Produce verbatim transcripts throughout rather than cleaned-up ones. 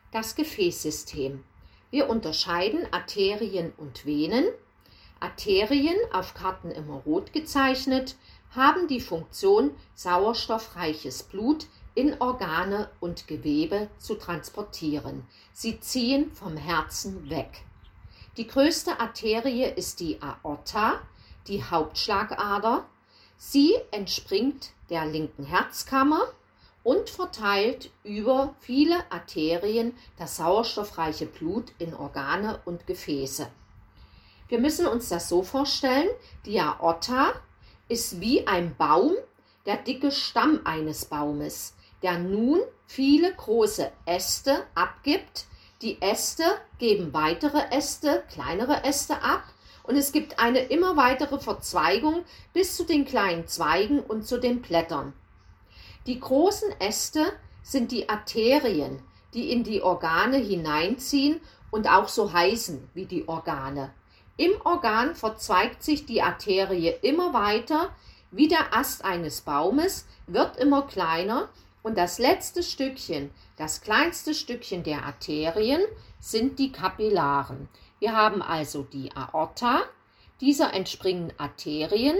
das Gefäßsystem. Wir unterscheiden Arterien und Venen. Arterien, auf Karten immer rot gezeichnet, haben die Funktion, sauerstoffreiches Blut in Organe und Gewebe zu transportieren. Sie ziehen vom Herzen weg. Die größte Arterie ist die Aorta, die Hauptschlagader. Sie entspringt der linken Herzkammer und verteilt über viele Arterien das sauerstoffreiche Blut in Organe und Gefäße. Wir müssen uns das so vorstellen, die Aorta ist wie ein Baum, der dicke Stamm eines Baumes, der nun viele große Äste abgibt. Die Äste geben weitere Äste, kleinere Äste ab und es gibt eine immer weitere Verzweigung bis zu den kleinen Zweigen und zu den Blättern. Die großen Äste sind die Arterien, die in die Organe hineinziehen und auch so heißen wie die Organe. Im Organ verzweigt sich die Arterie immer weiter, wie der Ast eines Baumes, wird immer kleiner und das letzte Stückchen, das kleinste Stückchen der Arterien sind die Kapillaren. Wir haben also die Aorta, dieser entspringen Arterien,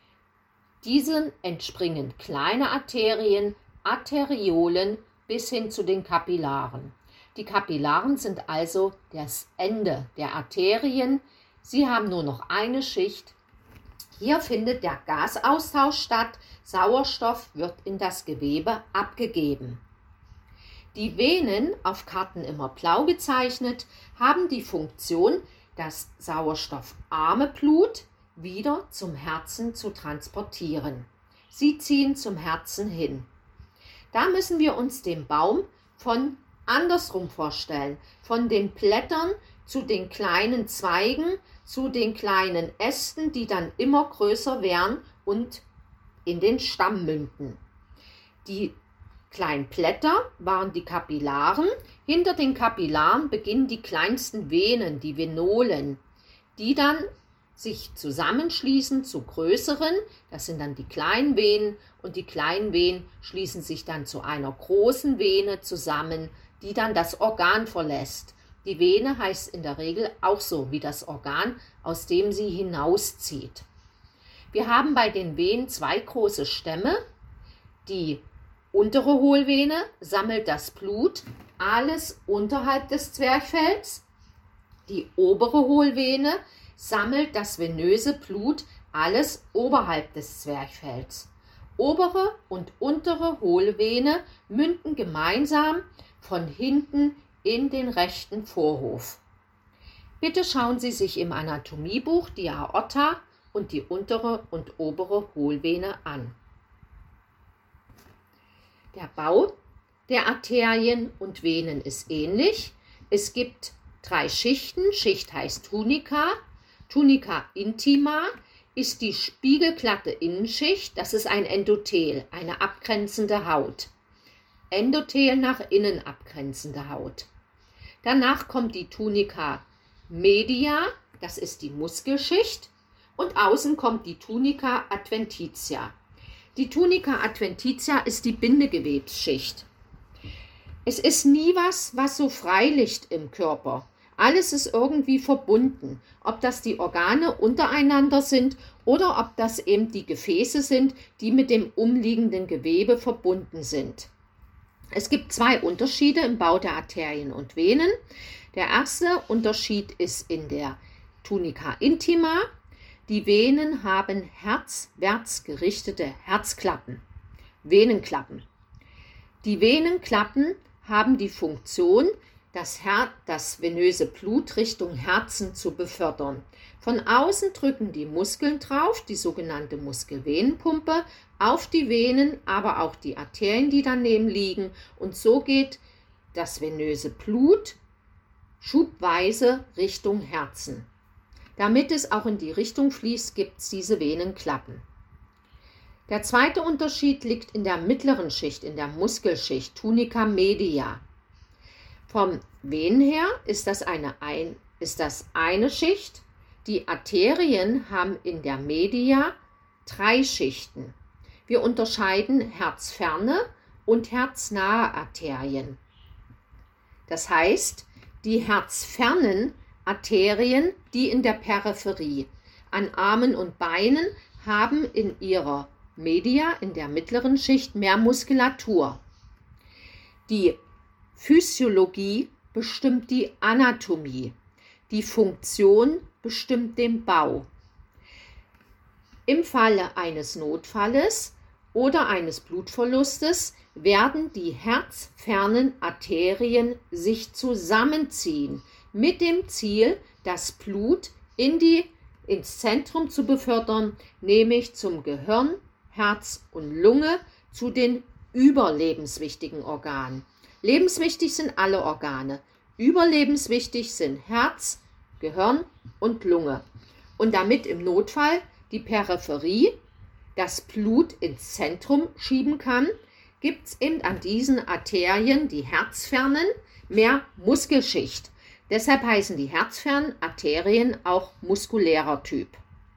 diesen entspringen kleine Arterien, Arteriolen bis hin zu den Kapillaren. Die Kapillaren sind also das Ende der Arterien. Sie haben nur noch eine Schicht. Hier findet der Gasaustausch statt. Sauerstoff wird in das Gewebe abgegeben. Die Venen, auf Karten immer blau gezeichnet, haben die Funktion, das sauerstoffarme Blut wieder zum Herzen zu transportieren. Sie ziehen zum Herzen hin. Da müssen wir uns den Baum von andersrum vorstellen, von den Blättern zu den kleinen Zweigen, zu den kleinen Ästen, die dann immer größer werden und in den Stamm münden. Die kleinen Blätter waren die Kapillaren. Hinter den Kapillaren beginnen die kleinsten Venen, die Venolen, die dann sich zusammenschließen zu größeren. Das sind dann die kleinen Venen und die kleinen Venen schließen sich dann zu einer großen Vene zusammen, die dann das Organ verlässt. Die Vene heißt in der Regel auch so wie das Organ, aus dem sie hinauszieht. Wir haben bei den Venen zwei große Stämme. Die untere Hohlvene sammelt das Blut, alles unterhalb des Zwerchfells. Die obere Hohlvene sammelt das venöse Blut, alles oberhalb des Zwerchfells. Obere und untere Hohlvene münden gemeinsam von hinten in den rechten Vorhof. Bitte schauen Sie sich im Anatomiebuch die Aorta und die untere und obere Hohlvene an. Der Bau der Arterien und Venen ist ähnlich. Es gibt drei Schichten. Schicht heißt Tunica. Tunica intima ist die spiegelglatte Innenschicht. Das ist ein Endothel, eine abgrenzende Haut. Endothel nach innen abgrenzende Haut. Danach kommt die Tunica media, das ist die Muskelschicht. Und außen kommt die Tunica adventitia. Die Tunica adventitia ist die Bindegewebsschicht. Es ist nie was, was so frei liegt im Körper. Alles ist irgendwie verbunden. Ob das die Organe untereinander sind oder ob das eben die Gefäße sind, die mit dem umliegenden Gewebe verbunden sind. Es gibt zwei Unterschiede im Bau der Arterien und Venen. Der erste Unterschied ist in der Tunica intima. Die Venen haben herzwärts gerichtete Herzklappen, Venenklappen. Die Venenklappen haben die Funktion, das, Her- das venöse Blut Richtung Herzen zu befördern. Von außen drücken die Muskeln drauf, die sogenannte Muskelvenenpumpe, auf die Venen, aber auch die Arterien, die daneben liegen. Und so geht das venöse Blut schubweise Richtung Herzen. Damit es auch in die Richtung fließt, gibt es diese Venenklappen. Der zweite Unterschied liegt in der mittleren Schicht, in der Muskelschicht, Tunica media. Vom Venen her ist das eine, ein, ist das eine Schicht. Die Arterien haben in der Media drei Schichten. Wir unterscheiden herzferne und herznahe Arterien. Das heißt, die herzfernen Arterien, die in der Peripherie an Armen und Beinen, haben in ihrer Media, in der mittleren Schicht, mehr Muskulatur. Die Physiologie bestimmt die Anatomie. Die Funktion bestimmt den Bau. Im Falle eines Notfalles oder eines Blutverlustes werden die herzfernen Arterien sich zusammenziehen, mit dem Ziel, das Blut in die, ins Zentrum zu befördern, nämlich zum Gehirn, Herz und Lunge, zu den überlebenswichtigen Organen. Lebenswichtig sind alle Organe, überlebenswichtig sind Herz, Gehirn und Lunge. Und damit im Notfall die Peripherie das Blut ins Zentrum schieben kann, gibt es eben an diesen Arterien, die herzfernen, mehr Muskelschicht. Deshalb heißen die herzfernen Arterien auch muskulärer Typ.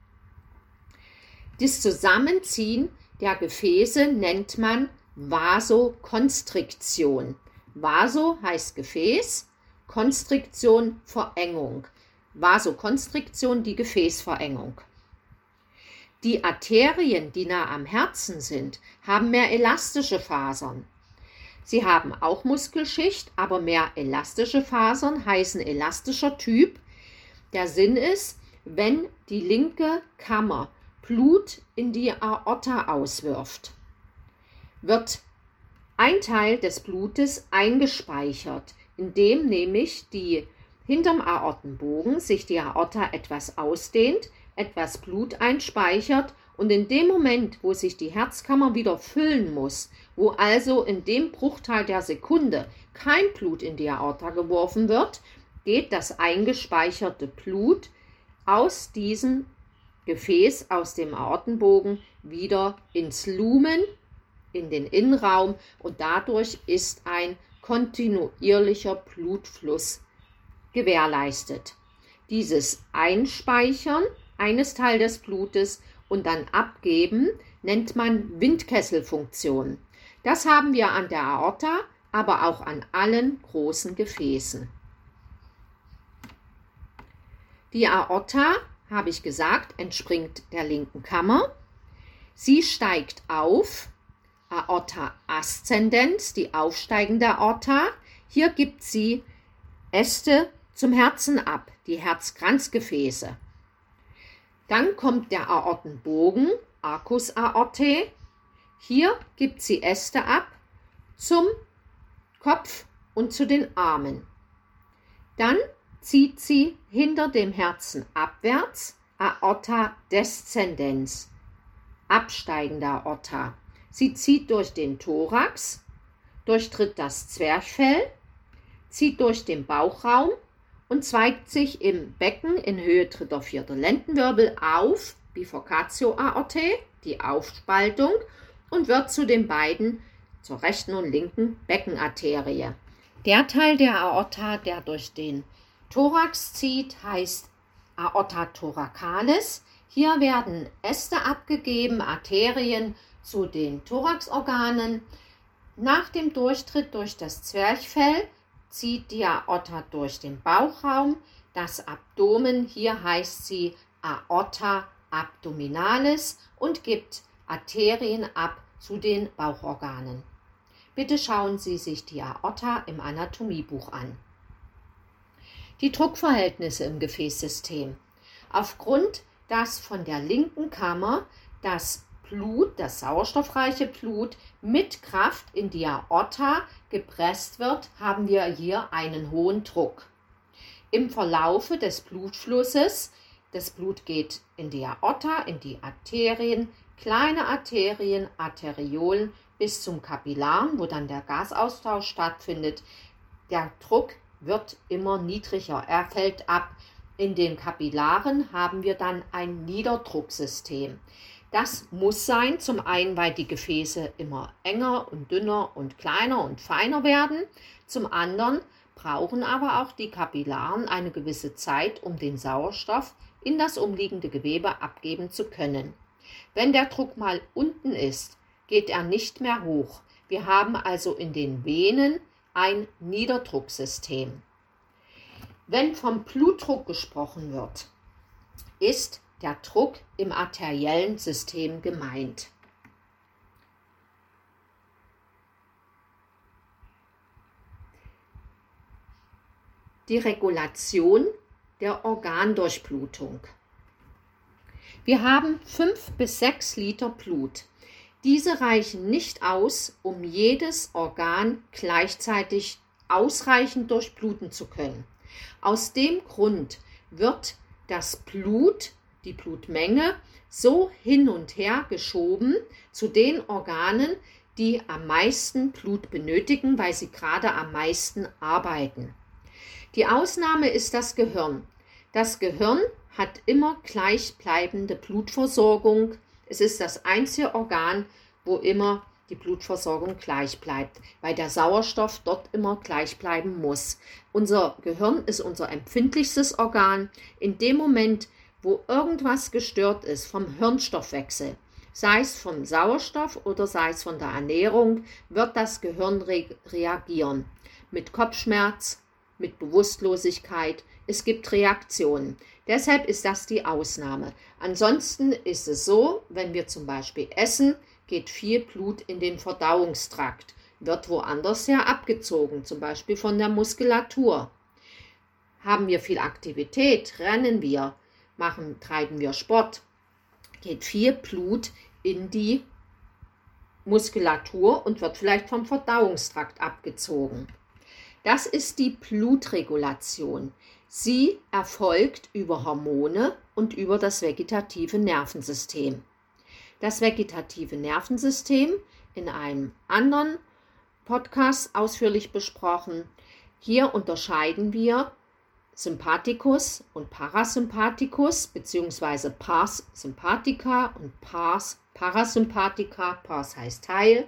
Das Zusammenziehen der Gefäße nennt man Vasokonstriktion. Vaso heißt Gefäß, Konstriktion Verengung. Vasokonstriktion, die Gefäßverengung. Die Arterien, die nah am Herzen sind, haben mehr elastische Fasern. Sie haben auch Muskelschicht, aber mehr elastische Fasern, heißen elastischer Typ. Der Sinn ist, wenn die linke Kammer Blut in die Aorta auswirft, wird ein Teil des Blutes eingespeichert, indem nämlich die hinterm Aortenbogen sich die Aorta etwas ausdehnt, etwas Blut einspeichert und in dem Moment, wo sich die Herzkammer wieder füllen muss, wo also in dem Bruchteil der Sekunde kein Blut in die Aorta geworfen wird, geht das eingespeicherte Blut aus diesem Gefäß, aus dem Aortenbogen, wieder ins Lumen, in den Innenraum und dadurch ist ein kontinuierlicher Blutfluss gewährleistet. Dieses Einspeichern eines Teils des Blutes und dann abgeben nennt man Windkesselfunktion. Das haben wir an der Aorta, aber auch an allen großen Gefäßen. Die Aorta, habe ich gesagt, entspringt der linken Kammer. Sie steigt auf, Aorta ascendens, die aufsteigende Aorta. Hier gibt sie Äste zum Herzen ab, die Herzkranzgefäße. Dann kommt der Aortenbogen, Arcus aortae. Hier gibt sie Äste ab zum Kopf und zu den Armen. Dann zieht sie hinter dem Herzen abwärts, Aorta descendens, absteigende Aorta. Sie zieht durch den Thorax, durchtritt das Zwerchfell, zieht durch den Bauchraum und zweigt sich im Becken in Höhe dritter, vierter Lendenwirbel auf, Bifurcatio aortae, die Aufspaltung, und wird zu den beiden, zur rechten und linken Beckenarterie. Der Teil der Aorta, der durch den Thorax zieht, heißt Aorta thoracalis. Hier werden Äste abgegeben, Arterien zu den Thoraxorganen. Nach dem Durchtritt durch das Zwerchfell zieht die Aorta durch den Bauchraum, das Abdomen, hier heißt sie Aorta abdominalis und gibt Arterien ab zu den Bauchorganen. Bitte schauen Sie sich die Aorta im Anatomiebuch an. Die Druckverhältnisse im Gefäßsystem. Aufgrund, dass von der linken Kammer das Blut, das sauerstoffreiche Blut, mit Kraft in die Aorta gepresst wird, haben wir hier einen hohen Druck. Im Verlaufe des Blutflusses, das Blut geht in die Aorta, in die Arterien, kleine Arterien, Arteriolen bis zum Kapillaren, wo dann der Gasaustausch stattfindet. Der Druck wird immer niedriger, er fällt ab. In den Kapillaren haben wir dann ein Niederdrucksystem. Das muss sein, zum einen, weil die Gefäße immer enger und dünner und kleiner und feiner werden. Zum anderen brauchen aber auch die Kapillaren eine gewisse Zeit, um den Sauerstoff in das umliegende Gewebe abgeben zu können. Wenn der Druck mal unten ist, geht er nicht mehr hoch. Wir haben also in den Venen ein Niederdrucksystem. Wenn vom Blutdruck gesprochen wird, ist der Druck im arteriellen System gemeint. Die Regulation der Organdurchblutung. Wir haben fünf bis sechs Liter Blut. Diese reichen nicht aus, um jedes Organ gleichzeitig ausreichend durchbluten zu können. Aus dem Grund wird das Blut, die Blutmenge, so hin und her geschoben zu den Organen, die am meisten Blut benötigen, weil sie gerade am meisten arbeiten. Die Ausnahme ist das Gehirn. Das Gehirn hat immer gleichbleibende Blutversorgung. Es ist das einzige Organ, wo immer die Blutversorgung gleich bleibt, weil der Sauerstoff dort immer gleich bleiben muss. Unser Gehirn ist unser empfindlichstes Organ. In dem Moment, wo irgendwas gestört ist vom Hirnstoffwechsel, sei es vom Sauerstoff oder sei es von der Ernährung, wird das Gehirn re- reagieren. Mit Kopfschmerz, mit Bewusstlosigkeit. Es gibt Reaktionen. Deshalb ist das die Ausnahme. Ansonsten ist es so, wenn wir zum Beispiel essen, geht viel Blut in den Verdauungstrakt, wird woanders her abgezogen, zum Beispiel von der Muskulatur. Haben wir viel Aktivität, rennen wir, machen, treiben wir Sport, geht viel Blut in die Muskulatur und wird vielleicht vom Verdauungstrakt abgezogen. Das ist die Blutregulation. Sie erfolgt über Hormone und über das vegetative Nervensystem. Das vegetative Nervensystem in einem anderen Podcast ausführlich besprochen. Hier unterscheiden wir Sympathikus und Parasympathikus bzw. Pars Sympathica und Pars Parasympathica. Pars heißt Teil.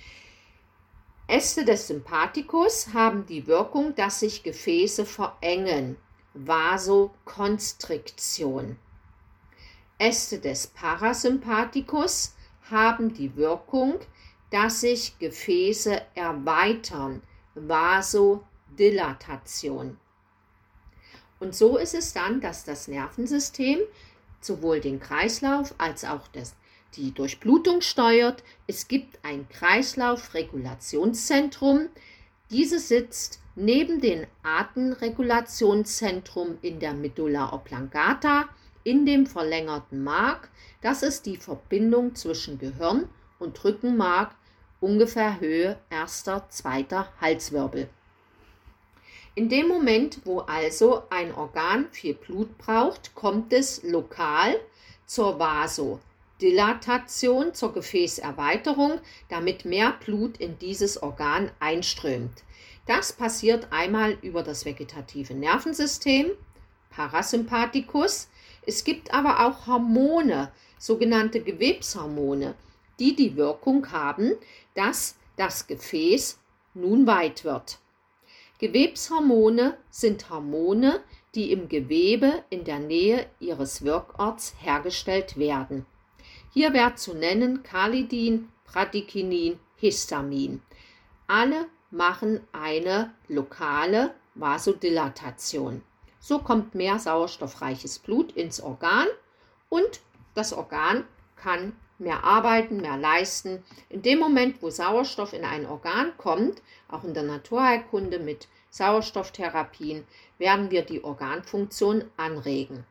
Äste des Sympathikus haben die Wirkung, dass sich Gefäße verengen, Vasokonstriktion. Äste des Parasympathikus haben die Wirkung, dass sich Gefäße erweitern, Vasodilatation. Und so ist es dann, dass das Nervensystem sowohl den Kreislauf als auch das die Durchblutung steuert. Es gibt ein Kreislaufregulationszentrum. Dieses sitzt neben dem Atemregulationszentrum in der Medulla oblongata, in dem verlängerten Mark. Das ist die Verbindung zwischen Gehirn und Rückenmark, ungefähr Höhe erster, zweiter Halswirbel. In dem Moment, wo also ein Organ viel Blut braucht, kommt es lokal zur Vasodilatation. Dilatation zur Gefäßerweiterung, damit mehr Blut in dieses Organ einströmt. Das passiert einmal über das vegetative Nervensystem, Parasympathikus. Es gibt aber auch Hormone, sogenannte Gewebshormone, die die Wirkung haben, dass das Gefäß nun weit wird. Gewebshormone sind Hormone, die im Gewebe in der Nähe ihres Wirkorts hergestellt werden. Hier wäre zu nennen Kallidin, Bradykinin, Histamin. Alle machen eine lokale Vasodilatation. So kommt mehr sauerstoffreiches Blut ins Organ und das Organ kann mehr arbeiten, mehr leisten. In dem Moment, wo Sauerstoff in ein Organ kommt, auch in der Naturheilkunde mit Sauerstofftherapien, werden wir die Organfunktion anregen.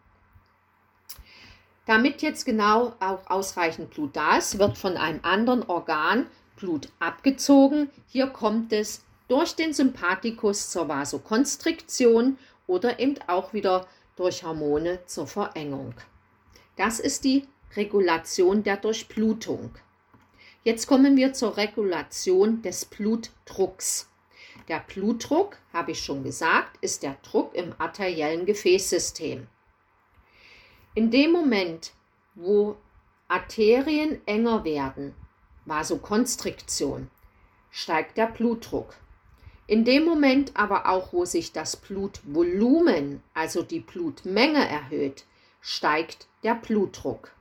Damit jetzt genau auch ausreichend Blut da ist, wird von einem anderen Organ Blut abgezogen. Hier kommt es durch den Sympathikus zur Vasokonstriktion oder eben auch wieder durch Hormone zur Verengung. Das ist die Regulation der Durchblutung. Jetzt kommen wir zur Regulation des Blutdrucks. Der Blutdruck, habe ich schon gesagt, ist der Druck im arteriellen Gefäßsystem. In dem Moment, wo Arterien enger werden, Vasokonstriktion, steigt der Blutdruck. In dem Moment aber auch, wo sich das Blutvolumen, also die Blutmenge erhöht, steigt der Blutdruck.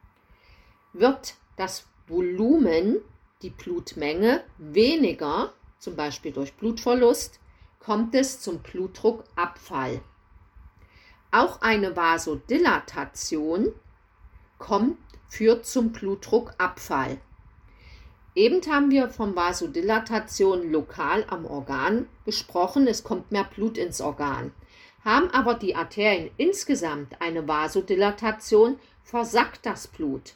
Wird das Volumen, die Blutmenge, weniger, zum Beispiel durch Blutverlust, kommt es zum Blutdruckabfall. Auch eine Vasodilatation kommt, führt zum Blutdruckabfall. Eben haben wir von Vasodilatation lokal am Organ gesprochen, es kommt mehr Blut ins Organ. Haben aber die Arterien insgesamt eine Vasodilatation, versackt das Blut.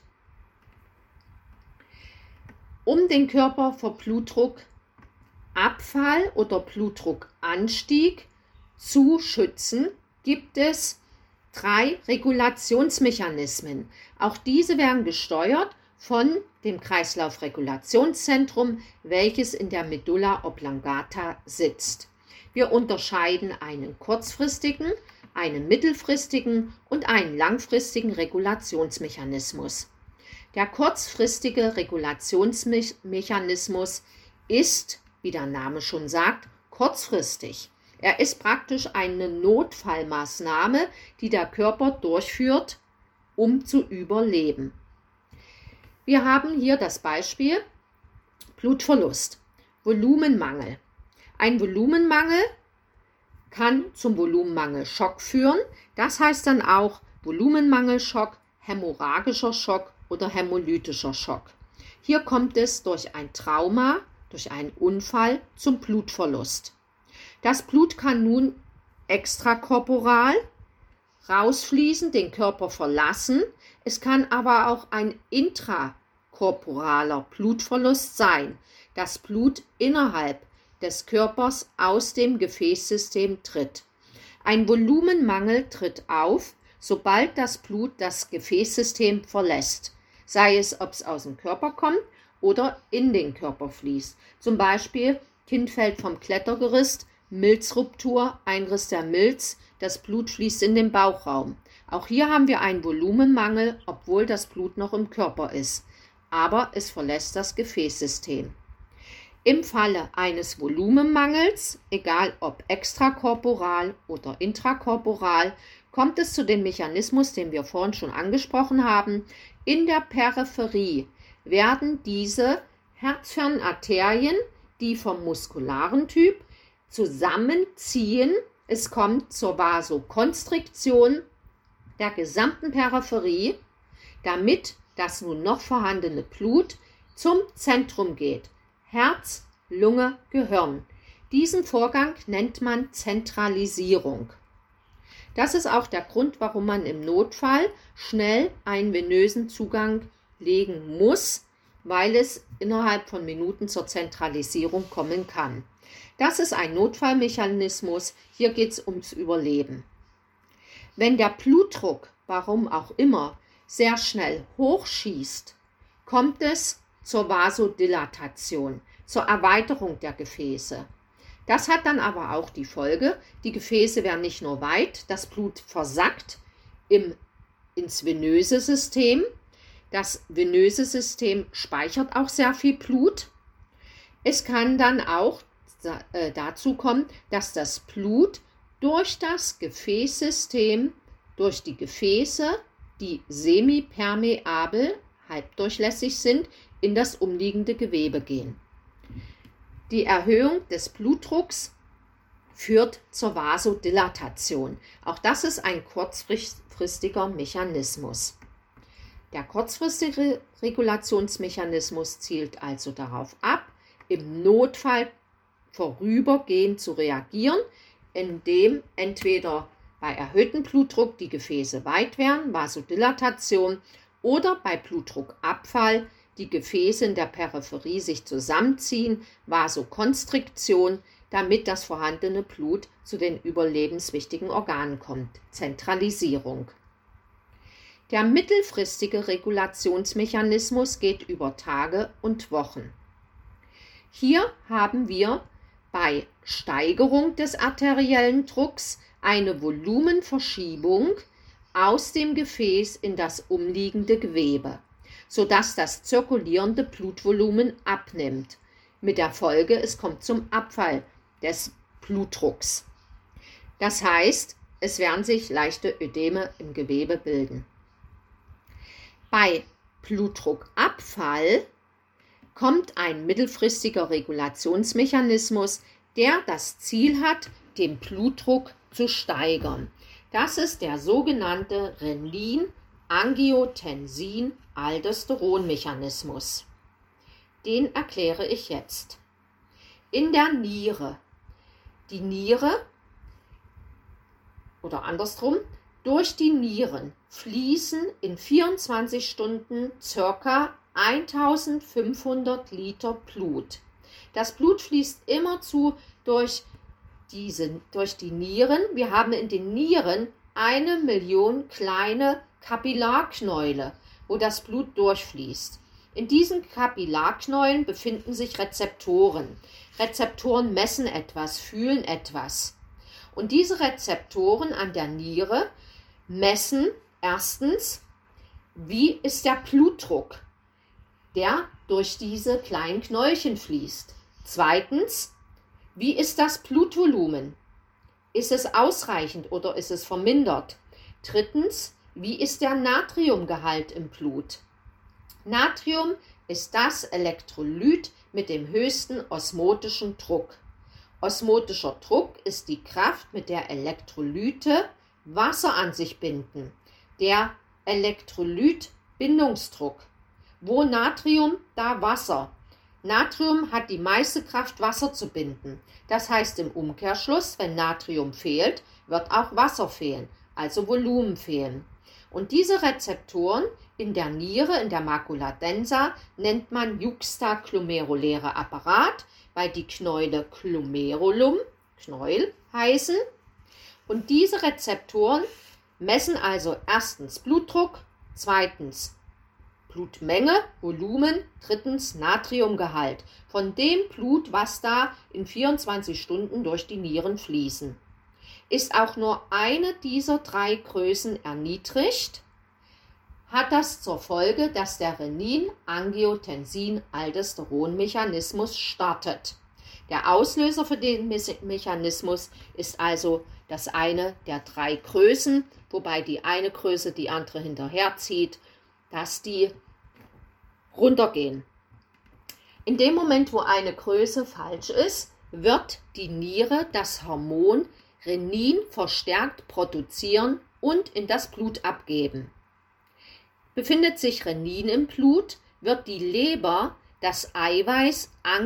Um den Körper vor Blutdruckabfall oder Blutdruckanstieg zu schützen, gibt es drei Regulationsmechanismen. Auch diese werden gesteuert von dem Kreislaufregulationszentrum, welches in der Medulla oblongata sitzt. Wir unterscheiden einen kurzfristigen, einen mittelfristigen und einen langfristigen Regulationsmechanismus. Der kurzfristige Regulationsmechanismus ist, wie der Name schon sagt, kurzfristig. Er ist praktisch eine Notfallmaßnahme, die der Körper durchführt, um zu überleben. Wir haben hier das Beispiel Blutverlust, Volumenmangel. Ein Volumenmangel kann zum Volumenmangelschock führen. Das heißt dann auch Volumenmangelschock, hämorrhagischer Schock oder hämolytischer Schock. Hier kommt es durch ein Trauma, durch einen Unfall zum Blutverlust. Das Blut kann nun extrakorporal rausfließen, den Körper verlassen. Es kann aber auch ein intrakorporaler Blutverlust sein. Das Blut innerhalb des Körpers aus dem Gefäßsystem tritt. Ein Volumenmangel tritt auf, sobald das Blut das Gefäßsystem verlässt. Sei es, ob es aus dem Körper kommt oder in den Körper fließt. Zum Beispiel, Kind fällt vom Klettergerüst, Milzruptur, Einriss der Milz, das Blut fließt in den Bauchraum. Auch hier haben wir einen Volumenmangel, obwohl das Blut noch im Körper ist. Aber es verlässt das Gefäßsystem. Im Falle eines Volumenmangels, egal ob extrakorporal oder intrakorporal, kommt es zu dem Mechanismus, den wir vorhin schon angesprochen haben. In der Peripherie werden diese Herzfernarterien, die vom muskularen Typ, zusammenziehen. Es kommt zur Vasokonstriktion der gesamten Peripherie, damit das nun noch vorhandene Blut zum Zentrum geht. Herz, Lunge, Gehirn. Diesen Vorgang nennt man Zentralisierung. Das ist auch der Grund, warum man im Notfall schnell einen venösen Zugang legen muss, weil es innerhalb von Minuten zur Zentralisierung kommen kann. Das ist ein Notfallmechanismus, hier geht es ums Überleben. Wenn der Blutdruck, warum auch immer, sehr schnell hochschießt, kommt es zur Vasodilatation, zur Erweiterung der Gefäße. Das hat dann aber auch die Folge, die Gefäße werden nicht nur weit, das Blut versackt im, ins venöse System. Das venöse System speichert auch sehr viel Blut. Es kann dann auch äh, dazu kommen, dass das Blut durch das Gefäßsystem, durch die Gefäße, die semipermeabel, halbdurchlässig sind, in das umliegende Gewebe gehen. Die Erhöhung des Blutdrucks führt zur Vasodilatation. Auch das ist ein kurzfristiger Mechanismus. Der kurzfristige Regulationsmechanismus zielt also darauf ab, im Notfall vorübergehend zu reagieren, indem entweder bei erhöhtem Blutdruck die Gefäße weit werden, Vasodilatation, oder bei Blutdruckabfall die Gefäße in der Peripherie sich zusammenziehen, Vasokonstriktion, damit das vorhandene Blut zu den überlebenswichtigen Organen kommt, Zentralisierung. Der mittelfristige Regulationsmechanismus geht über Tage und Wochen. Hier haben wir bei Steigerung des arteriellen Drucks eine Volumenverschiebung aus dem Gefäß in das umliegende Gewebe, sodass das zirkulierende Blutvolumen abnimmt. Mit der Folge, es kommt zum Abfall des Blutdrucks. Das heißt, es werden sich leichte Ödeme im Gewebe bilden. Bei Blutdruckabfall kommt ein mittelfristiger Regulationsmechanismus, der das Ziel hat, den Blutdruck zu steigern. Das ist der sogenannte Renin-Angiotensin-Aldosteron-Mechanismus. Den erkläre ich jetzt. In der Niere. Die Niere, oder andersrum, durch die Nieren fließen in vierundzwanzig Stunden ca. eintausendfünfhundert Liter Blut. Das Blut fließt immerzu durch, diese, durch die Nieren. Wir haben in den Nieren eine Million kleine Kapillarknäule, wo das Blut durchfließt. In diesen Kapillarknäulen befinden sich Rezeptoren. Rezeptoren messen etwas, fühlen etwas. Und diese Rezeptoren an der Niere messen erstens, wie ist der Blutdruck, der durch diese kleinen Knäulchen fließt. Zweitens, wie ist das Blutvolumen? Ist es ausreichend oder ist es vermindert? Drittens, wie ist der Natriumgehalt im Blut? Natrium ist das Elektrolyt mit dem höchsten osmotischen Druck. Osmotischer Druck ist die Kraft, mit der Elektrolyte Wasser an sich binden. Der Elektrolytbindungsdruck. Wo Natrium, da Wasser. Natrium hat die meiste Kraft, Wasser zu binden. Das heißt im Umkehrschluss, wenn Natrium fehlt, wird auch Wasser fehlen, also Volumen fehlen. Und diese Rezeptoren in der Niere, in der Macula densa, nennt man juxtaglomeruläre Apparat, weil die Knäule Glomerulum, Knäuel, heißen. Und diese Rezeptoren messen also erstens Blutdruck, zweitens Blutmenge, Volumen, drittens Natriumgehalt von dem Blut, was da in vierundzwanzig Stunden durch die Nieren fließen. Ist auch nur eine dieser drei Größen erniedrigt, hat das zur Folge, dass der Renin-Angiotensin-Aldosteron-Mechanismus startet. Der Auslöser für den Mechanismus ist also das eine der drei Größen, wobei die eine Größe die andere hinterherzieht, dass die runtergehen. In dem Moment, wo eine Größe falsch ist, wird die Niere das Hormon Renin verstärkt produzieren und in das Blut abgeben. Befindet sich Renin im Blut, wird die Leber das Eiweiß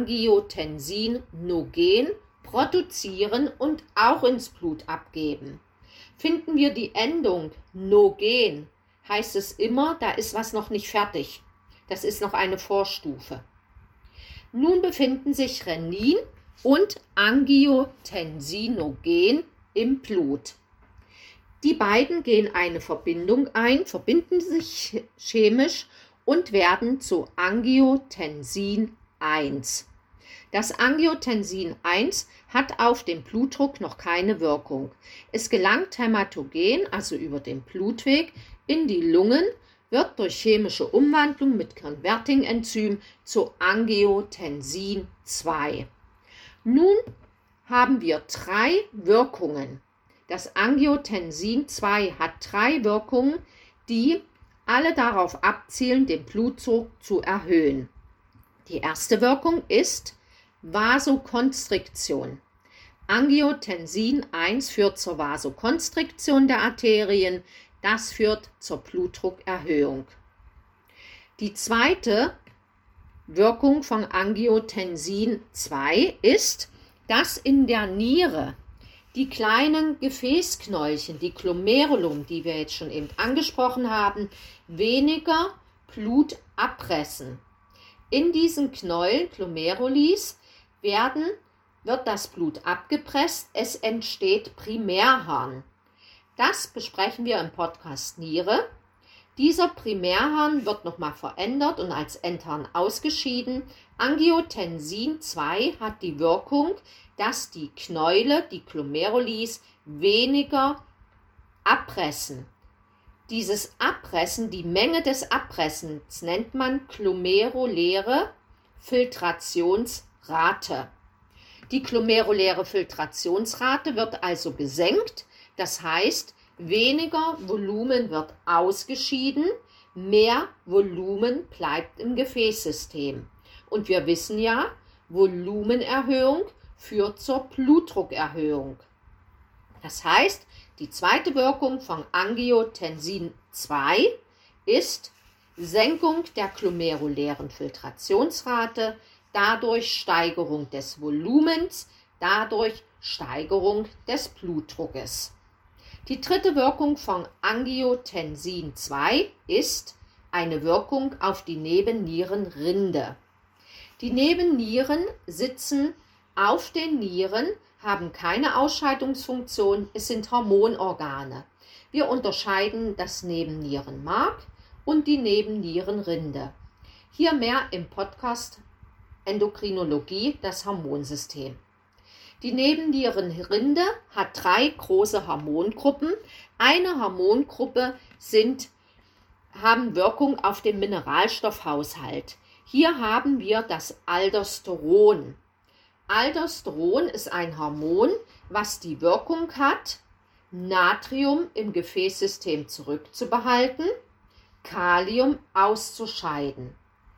Angiotensin-Nogen produzieren und auch ins Blut abgeben. Finden wir die Endung Nogen, heißt es immer, da ist was noch nicht fertig. Das ist noch eine Vorstufe. Nun befinden sich Renin und Angiotensinogen im Blut. Die beiden gehen eine Verbindung ein, verbinden sich chemisch und werden zu Angiotensin eins. Das Angiotensin eins hat auf den Blutdruck noch keine Wirkung. Es gelangt hämatogen, also über den Blutweg, in die Lungen, wird durch chemische Umwandlung mit Converting-Enzym zu Angiotensin zwei. Nun haben wir drei Wirkungen. Das Angiotensin zwei hat drei Wirkungen, die alle darauf abzielen, den Blutdruck zu erhöhen. Die erste Wirkung ist Vasokonstriktion. Angiotensin eins führt zur Vasokonstriktion der Arterien, das führt zur Blutdruckerhöhung. Die zweite Wirkung von Angiotensin zwei ist, dass in der Niere die kleinen Gefäßknäulchen, die Glomerulum, die wir jetzt schon eben angesprochen haben, weniger Blut abpressen. In diesen Knäuel, Glomerulis, werden, wird das Blut abgepresst, es entsteht Primärharn. Das besprechen wir im Podcast Niere. Dieser Primärharn wird nochmal verändert und als Endharn ausgeschieden. Angiotensin zwei hat die Wirkung, dass die Knäule, die Glomerulis, weniger abpressen. Dieses Abpressen, die Menge des Abpressens nennt man glomeruläre Filtrationsrate. Die glomeruläre Filtrationsrate wird also gesenkt, das heißt, weniger Volumen wird ausgeschieden, mehr Volumen bleibt im Gefäßsystem. Und wir wissen ja, Volumenerhöhung führt zur Blutdruckerhöhung. Das heißt, die zweite Wirkung von Angiotensin zwei ist Senkung der glomerulären Filtrationsrate, dadurch Steigerung des Volumens, dadurch Steigerung des Blutdruckes. Die dritte Wirkung von Angiotensin zwei ist eine Wirkung auf die Nebennierenrinde. Die Nebennieren sitzen auf den Nieren, haben keine Ausscheidungsfunktion, es sind Hormonorgane. Wir unterscheiden das Nebennierenmark und die Nebennierenrinde. Hier mehr im Podcast Endokrinologie, das Hormonsystem. Die Nebennierenrinde hat drei große Hormongruppen. Eine Hormongruppe sind, haben Wirkung auf den Mineralstoffhaushalt. Hier haben wir das Aldosteron. Aldosteron ist ein Hormon, was die Wirkung hat, Natrium im Gefäßsystem zurückzubehalten, Kalium auszuscheiden.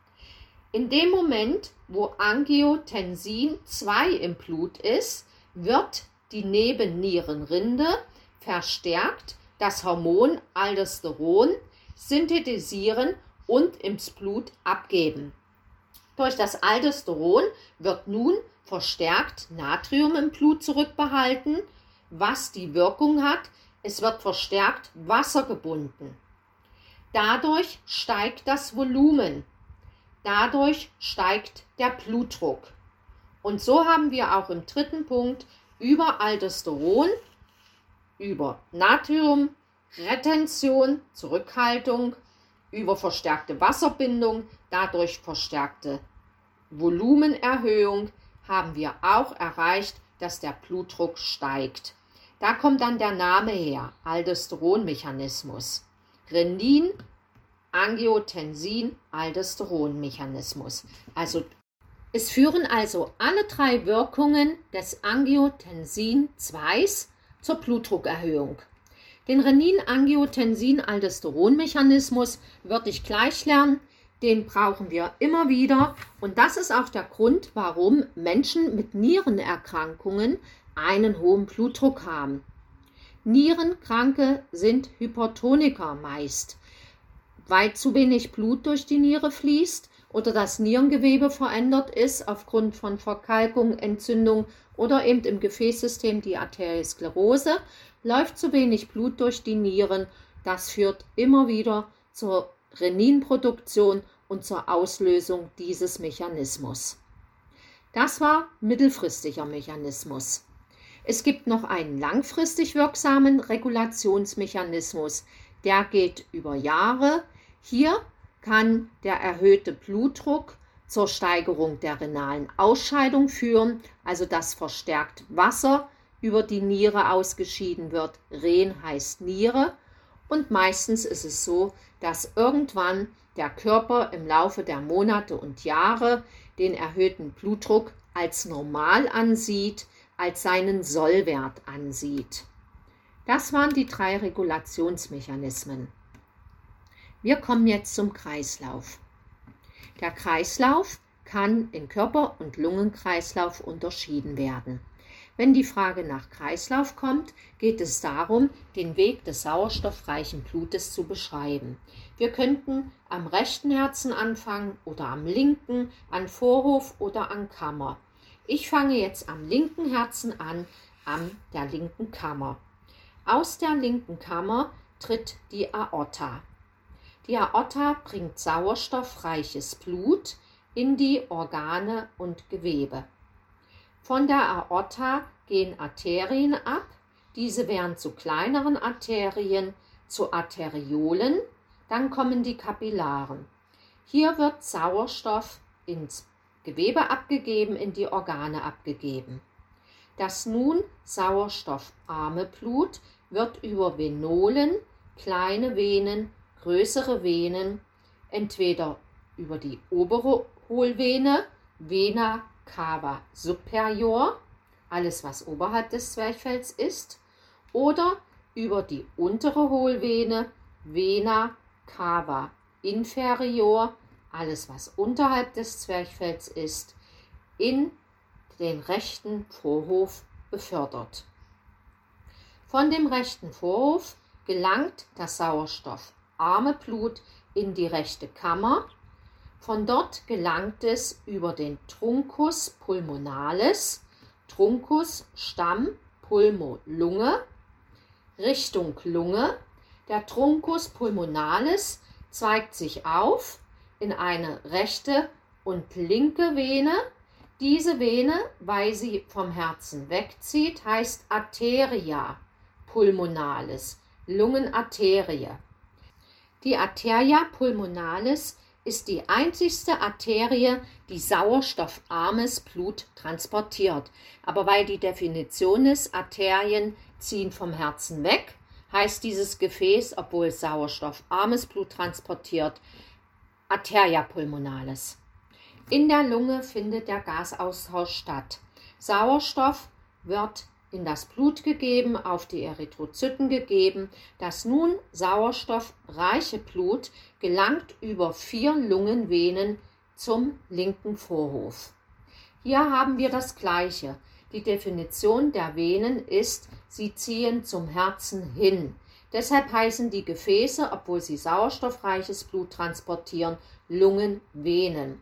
In dem Moment, wo Angiotensin zwei im Blut ist, wird die Nebennierenrinde verstärkt, das Hormon Aldosteron synthetisieren und ins Blut abgeben. Durch das Aldosteron wird nun verstärkt Natrium im Blut zurückbehalten, was die Wirkung hat, es wird verstärkt Wasser gebunden. Dadurch steigt das Volumen. Dadurch steigt der Blutdruck. Und so haben wir auch im dritten Punkt über Aldosteron, über Natrium, Retention, Zurückhaltung, über verstärkte Wasserbindung, dadurch verstärkte Volumenerhöhung, haben wir auch erreicht, dass der Blutdruck steigt. Da kommt dann der Name her, Aldosteronmechanismus. Renin, Angiotensin, Aldosteronmechanismus. Also es führen also alle drei Wirkungen des Angiotensin zwei zur Blutdruckerhöhung. Den Renin-Angiotensin-Aldosteron-Mechanismus würde ich gleich lernen. Den brauchen wir immer wieder. Und das ist auch der Grund, warum Menschen mit Nierenerkrankungen einen hohen Blutdruck haben. Nierenkranke sind Hypertoniker meist, weil zu wenig Blut durch die Niere fließt oder das Nierengewebe verändert ist aufgrund von Verkalkung, Entzündung oder eben im Gefäßsystem die Arteriosklerose, läuft zu wenig Blut durch die Nieren. Das führt immer wieder zur Reninproduktion und zur Auslösung dieses Mechanismus. Das war mittelfristiger Mechanismus. Es gibt noch einen langfristig wirksamen Regulationsmechanismus, der geht über Jahre. Hier kann der erhöhte Blutdruck zur Steigerung der renalen Ausscheidung führen, also dass verstärkt Wasser über die Niere ausgeschieden wird. Ren heißt Niere. Und meistens ist es so, dass irgendwann der Körper im Laufe der Monate und Jahre den erhöhten Blutdruck als normal ansieht, als seinen Sollwert ansieht. Das waren die drei Regulationsmechanismen. Wir kommen jetzt zum Kreislauf. Der Kreislauf kann in Körper- und Lungenkreislauf unterschieden werden. Wenn die Frage nach Kreislauf kommt, geht es darum, den Weg des sauerstoffreichen Blutes zu beschreiben. Wir könnten am rechten Herzen anfangen oder am linken, an Vorhof oder an Kammer. Ich fange jetzt am linken Herzen an, an der linken Kammer. Aus der linken Kammer tritt die Aorta. Die Aorta bringt sauerstoffreiches Blut in die Organe und Gewebe. Von der Aorta gehen Arterien ab. Diese werden zu kleineren Arterien, zu Arteriolen. Dann kommen die Kapillaren. Hier wird Sauerstoff ins Gewebe abgegeben, in die Organe abgegeben. Das nun sauerstoffarme Blut wird über Venolen, kleine Venen, größere Venen, entweder über die obere Hohlvene, Vena cava superior, alles was oberhalb des Zwerchfells ist, oder über die untere Hohlvene, Vena cava inferior, alles was unterhalb des Zwerchfells ist, in den rechten Vorhof befördert. Von dem rechten Vorhof gelangt das sauerstoffarme Blut in die rechte Kammer. Von dort gelangt es über den Truncus pulmonalis, Truncus Stamm, Pulmo Lunge, Richtung Lunge. Der Truncus pulmonalis zweigt sich auf in eine rechte und linke Vene. Diese Vene, weil sie vom Herzen wegzieht, heißt Arteria pulmonalis, Lungenarterie. Die Arteria pulmonalis ist die einzigste Arterie, die sauerstoffarmes Blut transportiert. Aber weil die Definition ist, Arterien ziehen vom Herzen weg, heißt dieses Gefäß, obwohl es sauerstoffarmes Blut transportiert, Arteria pulmonalis. In der Lunge findet der Gasaustausch statt. Sauerstoff wird in das Blut gegeben, auf die Erythrozyten gegeben. Das nun sauerstoffreiche Blut gelangt über vier Lungenvenen zum linken Vorhof. Hier haben wir das Gleiche. Die Definition der Venen ist, sie ziehen zum Herzen hin. Deshalb heißen die Gefäße, obwohl sie sauerstoffreiches Blut transportieren, Lungenvenen.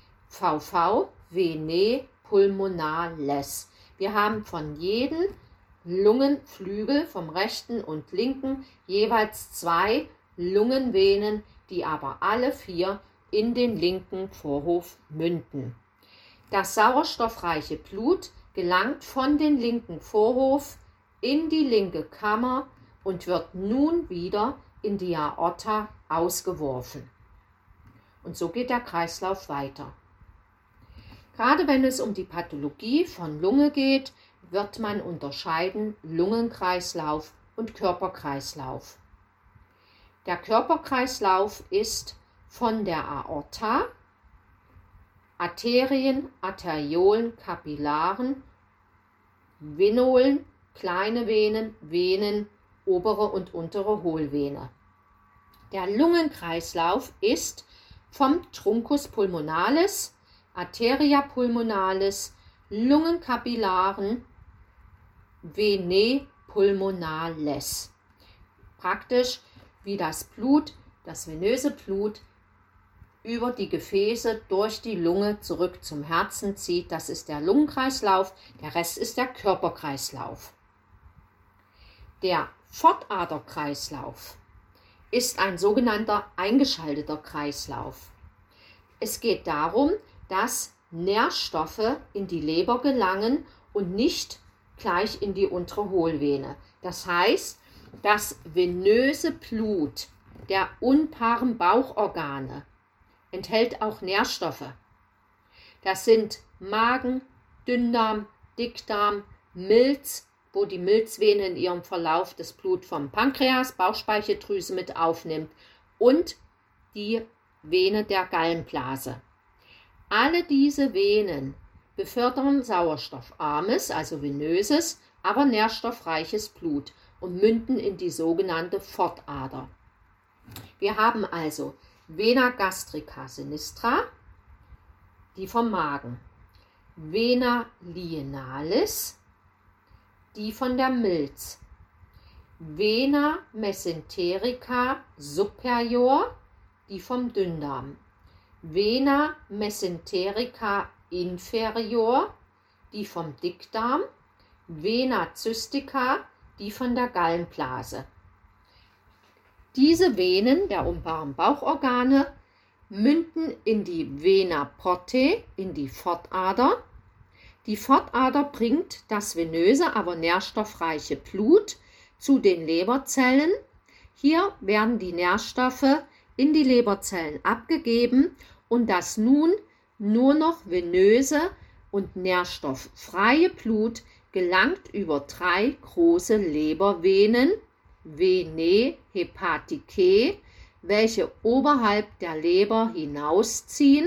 V V, Venae pulmonales. Wir haben von jedem Lungenflügel, vom rechten und linken, jeweils zwei Lungenvenen, die aber alle vier in den linken Vorhof münden. Das sauerstoffreiche Blut gelangt von den linken Vorhof in die linke Kammer und wird nun wieder in die Aorta ausgeworfen. Und so geht der Kreislauf weiter. Gerade wenn es um die Pathologie von Lunge geht, wird man unterscheiden Lungenkreislauf und Körperkreislauf. Der Körperkreislauf ist von der Aorta, Arterien, Arteriolen, Kapillaren, Venolen, kleine Venen, Venen, obere und untere Hohlvene. Der Lungenkreislauf ist vom Truncus pulmonalis, Arteria pulmonalis, Lungenkapillaren, Venae pulmonales. Praktisch wie das Blut, das venöse Blut, über die Gefäße durch die Lunge zurück zum Herzen zieht. Das ist der Lungenkreislauf, der Rest ist der Körperkreislauf. Der Fortaderkreislauf ist ein sogenannter eingeschalteter Kreislauf. Es geht darum, dass Nährstoffe in die Leber gelangen und nicht gleich in die untere Hohlvene. Das heißt, das venöse Blut der unpaaren Bauchorgane enthält auch Nährstoffe. Das sind Magen, Dünndarm, Dickdarm, Milz, wo die Milzvene in ihrem Verlauf das Blut vom Pankreas, Bauchspeicheldrüse mit aufnimmt, und die Vene der Gallenblase. Alle diese Venen befördern sauerstoffarmes, also venöses, aber nährstoffreiches Blut und münden in die sogenannte Fortader. Wir haben also Vena gastrica sinistra, die vom Magen, Vena lienalis, die von der Milz, Vena mesenterica superior, die vom Dünndarm, Vena mesenterica inferior, die vom Dickdarm, Vena cystica, die von der Gallenblase. Diese Venen der unpaaren Bauchorgane münden in die Vena portae, in die Fortader. Die Fortader bringt das venöse, aber nährstoffreiche Blut zu den Leberzellen. Hier werden die Nährstoffe in die Leberzellen abgegeben und das nun nur noch venöse und nährstofffreie Blut gelangt über drei große Lebervenen, Venae hepaticae, welche oberhalb der Leber hinausziehen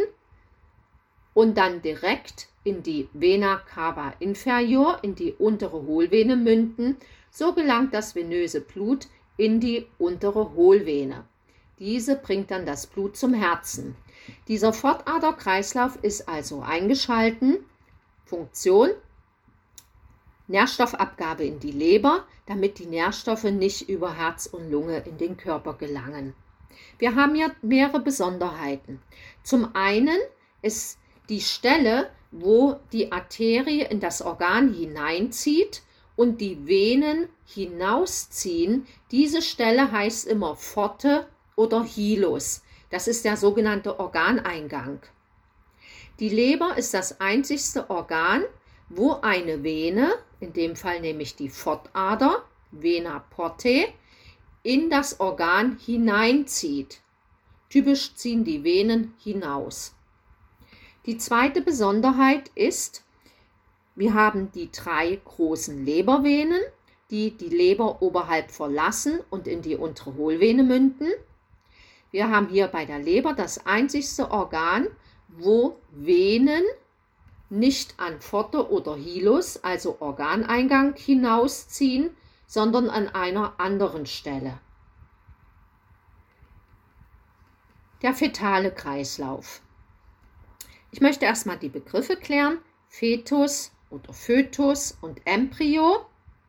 und dann direkt in die Vena cava inferior, in die untere Hohlvene münden. So gelangt das venöse Blut in die untere Hohlvene. Diese bringt dann das Blut zum Herzen. Dieser Fortaderkreislauf ist also eingeschalten. Funktion: Nährstoffabgabe in die Leber, damit die Nährstoffe nicht über Herz und Lunge in den Körper gelangen. Wir haben hier mehrere Besonderheiten. Zum einen ist die Stelle, wo die Arterie in das Organ hineinzieht und die Venen hinausziehen. Diese Stelle heißt immer Pforte oder Hilus. Das ist der sogenannte Organeingang. Die Leber ist das einzigste Organ, wo eine Vene, in dem Fall nämlich die Pfortader, Vena portae, in das Organ hineinzieht. Typisch ziehen die Venen hinaus. Die zweite Besonderheit ist, wir haben die drei großen Lebervenen, die die Leber oberhalb verlassen und in die untere Hohlvene münden. Wir haben hier bei der Leber das einzigste Organ, wo Venen nicht an Pforte oder Hilus, also Organeingang, hinausziehen, sondern an einer anderen Stelle. Der fetale Kreislauf. Ich möchte erstmal die Begriffe klären. Fetus oder Fötus und Embryo.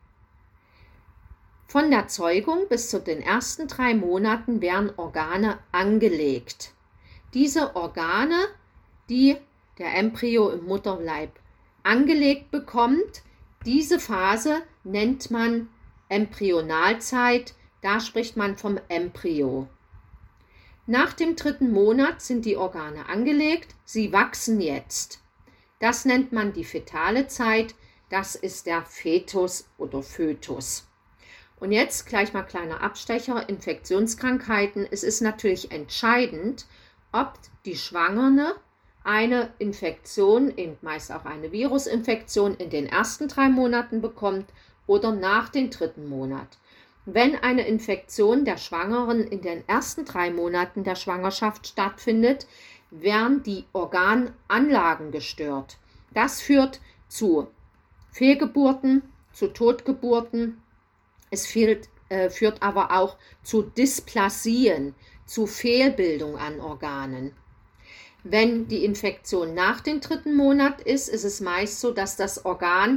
Von der Zeugung bis zu den ersten drei Monaten werden Organe angelegt. Diese Organe, die der Embryo im Mutterleib angelegt bekommt, diese Phase nennt man Embryonalzeit, da spricht man vom Embryo. Nach dem dritten Monat sind die Organe angelegt, sie wachsen jetzt. Das nennt man die fetale Zeit, das ist der Fetus oder Fötus. Und jetzt gleich mal kleiner Abstecher, Infektionskrankheiten. Es ist natürlich entscheidend, ob die Schwangere eine Infektion, meist auch eine Virusinfektion, in den ersten drei Monaten bekommt oder nach dem dritten Monat. Wenn eine Infektion der Schwangeren in den ersten drei Monaten der Schwangerschaft stattfindet, werden die Organanlagen gestört. Das führt zu Fehlgeburten, zu Totgeburten. Es führt, äh, führt aber auch zu Dysplasien, zu Fehlbildung an Organen. Wenn die Infektion nach dem dritten Monat ist, ist es meist so, dass das Organ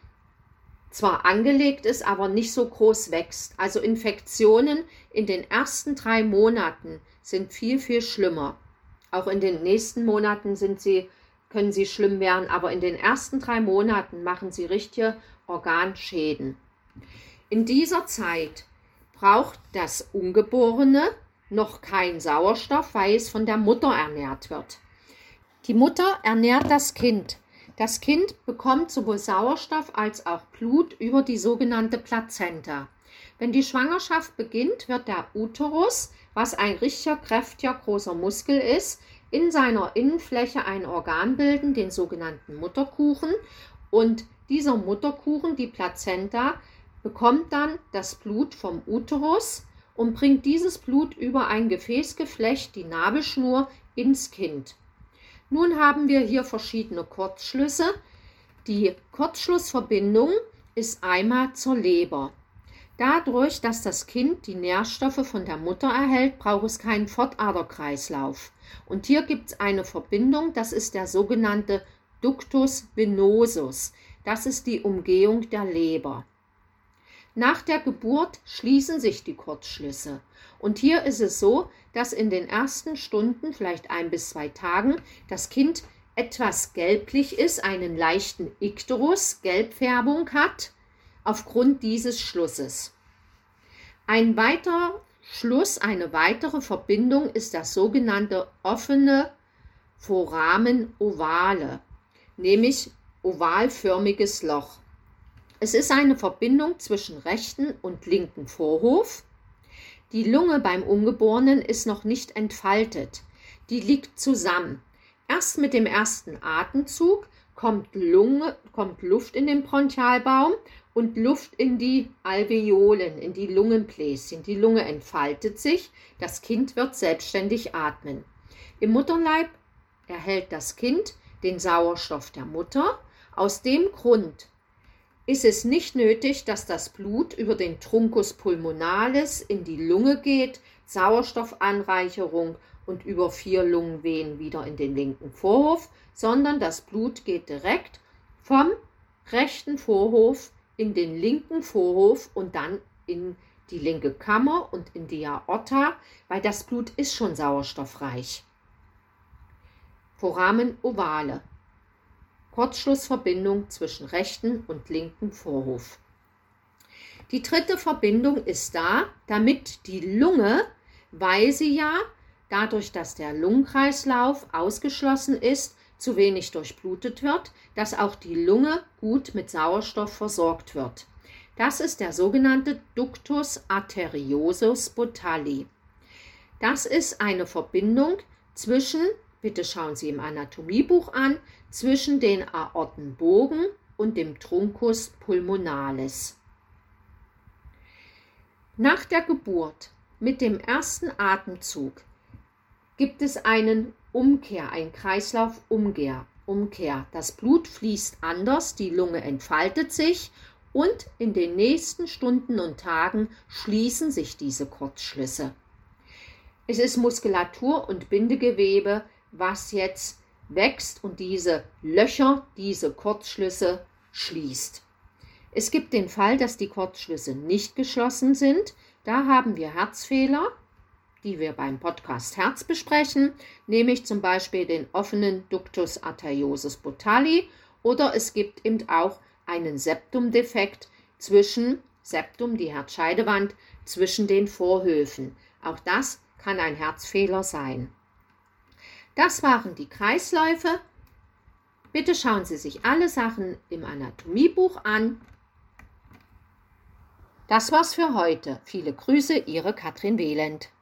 zwar angelegt ist, aber nicht so groß wächst. Also Infektionen in den ersten drei Monaten sind viel, viel schlimmer. Auch in den nächsten Monaten sind sie, können sie schlimm werden, aber in den ersten drei Monaten machen sie richtige Organschäden. In dieser Zeit braucht das Ungeborene noch keinen Sauerstoff, weil es von der Mutter ernährt wird. Die Mutter ernährt das Kind. Das Kind bekommt sowohl Sauerstoff als auch Blut über die sogenannte Plazenta. Wenn die Schwangerschaft beginnt, wird der Uterus, was ein richtiger, kräftiger, großer Muskel ist, in seiner Innenfläche ein Organ bilden, den sogenannten Mutterkuchen. Und dieser Mutterkuchen, die Plazenta, bekommt dann das Blut vom Uterus und bringt dieses Blut über ein Gefäßgeflecht, die Nabelschnur, ins Kind. Nun haben wir hier verschiedene Kurzschlüsse. Die Kurzschlussverbindung ist einmal zur Leber. Dadurch, dass das Kind die Nährstoffe von der Mutter erhält, braucht es keinen Fortaderkreislauf. Und hier gibt es eine Verbindung, das ist der sogenannte Ductus venosus. Das ist die Umgehung der Leber. Nach der Geburt schließen sich die Kurzschlüsse. Und hier ist es so, dass in den ersten Stunden, vielleicht ein bis zwei Tagen, das Kind etwas gelblich ist, einen leichten Ikterus, Gelbfärbung hat, aufgrund dieses Schlusses. Ein weiterer Schluss, eine weitere Verbindung ist das sogenannte offene Foramen ovale, nämlich ovalförmiges Loch. Es ist eine Verbindung zwischen rechten und linken Vorhof. Die Lunge beim Ungeborenen ist noch nicht entfaltet. Die liegt zusammen. Erst mit dem ersten Atemzug kommt, Lunge, kommt Luft in den Bronchialbaum und Luft in die Alveolen, in die Lungenbläschen. Die Lunge entfaltet sich, das Kind wird selbstständig atmen. Im Mutterleib erhält das Kind den Sauerstoff der Mutter. Aus dem Grund ist es nicht nötig, dass das Blut über den Truncus pulmonalis in die Lunge geht, Sauerstoffanreicherung und über vier Lungenvenen wieder in den linken Vorhof, sondern das Blut geht direkt vom rechten Vorhof in den linken Vorhof und dann in die linke Kammer und in die Aorta, weil das Blut ist schon sauerstoffreich. Foramen ovale. Kurzschlussverbindung zwischen rechten und linken Vorhof. Die dritte Verbindung ist da, damit die Lunge, weil sie ja dadurch, dass der Lungenkreislauf ausgeschlossen ist, zu wenig durchblutet wird, dass auch die Lunge gut mit Sauerstoff versorgt wird. Das ist der sogenannte Ductus arteriosus Botali. Das ist eine Verbindung zwischen, bitte schauen Sie im Anatomiebuch an, zwischen den Aortenbogen und dem Truncus pulmonalis. Nach der Geburt mit dem ersten Atemzug gibt es einen Umkehr, ein Kreislaufumkehr. Umkehr. Das Blut fließt anders, die Lunge entfaltet sich und in den nächsten Stunden und Tagen schließen sich diese Kurzschlüsse. Es ist Muskulatur und Bindegewebe, was jetzt wächst und diese Löcher, diese Kurzschlüsse schließt. Es gibt den Fall, dass die Kurzschlüsse nicht geschlossen sind. Da haben wir Herzfehler, die wir beim Podcast Herz besprechen, nämlich zum Beispiel den offenen Ductus arteriosus Botali, oder es gibt eben auch einen Septumdefekt zwischen, Septum, die Herzscheidewand, zwischen den Vorhöfen. Auch das kann ein Herzfehler sein. Das waren die Kreisläufe. Bitte schauen Sie sich alle Sachen im Anatomiebuch an. Das war's für heute. Viele Grüße, Ihre Katrin Wehland.